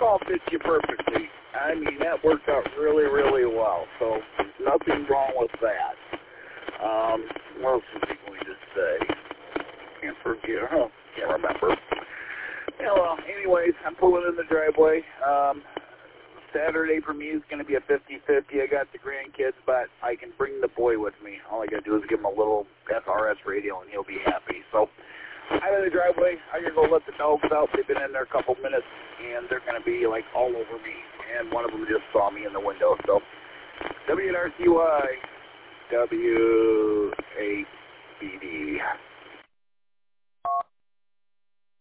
call fits you perfectly. I mean, that worked out really, really well. So nothing wrong with that. What else was he going to say? Can't forget. Huh? Can't remember. Yeah, well, anyways, I'm pulling in the driveway. Saturday for me is going to be a 50-50. I got the grandkids, but I can bring the boy with me. All I got to do is give him a little SRS radio, and he'll be happy. So I'm in the driveway. I'm going to go let the dogs out. They've been in there a couple minutes, and they're going to be, like, all over me. And one of them just saw me in the window. So WNRCY, WABD.